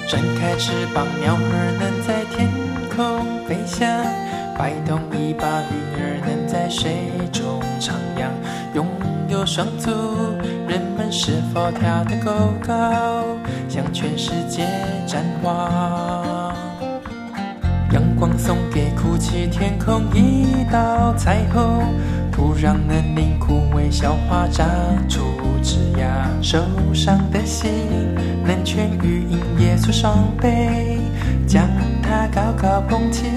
展开翅膀，鸟儿能在天空飞翔，摆动尾巴，鱼儿能在水中徜徉。拥有双足，人们是否跳得够高，向全世界展望？阳光送给哭泣天空一道彩虹，土壤能令枯萎消化长出枝芽，受伤的心能痊愈，因耶稣双臂将它高高捧起。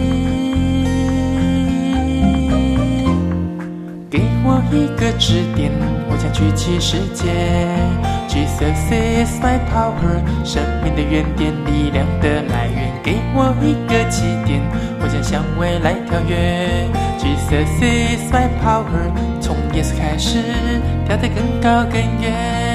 给我一个支点，我将举起世界。 Jesus is my power， 生命的原点，力量的来源。给我一个起点，我将向未来跳跃。Jesus is my power， 从耶稣开始，跳得更高更远。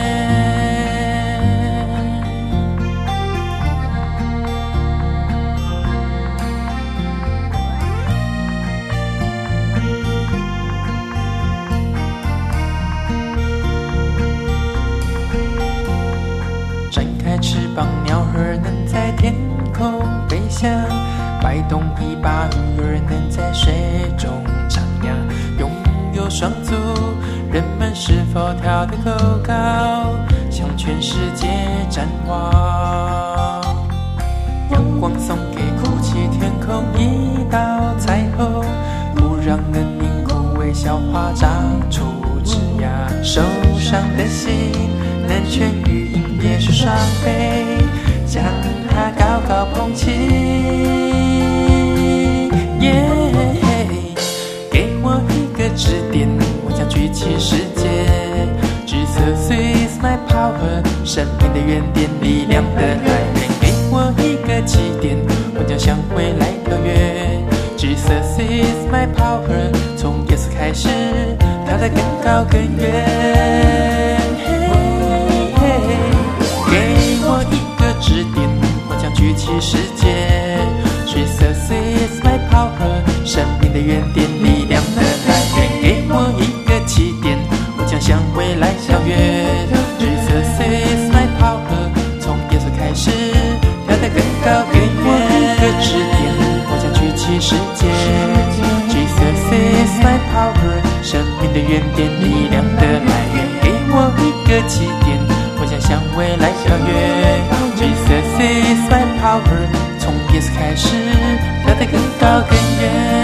翅膀，鸟儿能在天空飞翔，摆动尾巴，鱼儿能在水中徜徉。拥有双足，人们是否跳得够高，向全世界展望？阳光送给哭泣天空一道彩虹，土壤能令枯萎消化长出枝芽，受伤的心能痊愈。 耶稣双臂将它高高捧起，给我一个支点，我将举起世界。Jesus is my power， 生命的原点，力量的来源。给我一个起点，我将向未来跳跃。Jesus is my power， 从耶稣开始，跳得更高更远。 支点，我将举起世界。Jesus is my power， 生命的原点，力量的来源。给我一个起点，我将向未来跳跃。Jesus is my power， 从耶稣开始，跳得更高更远。一个支点，我将举起世界。Jesus is my power， 生命的原点，力量的来源。给我一个起点，我将向未来跳跃。 Jesus is my power， 从耶稣开始，跳得更高更远。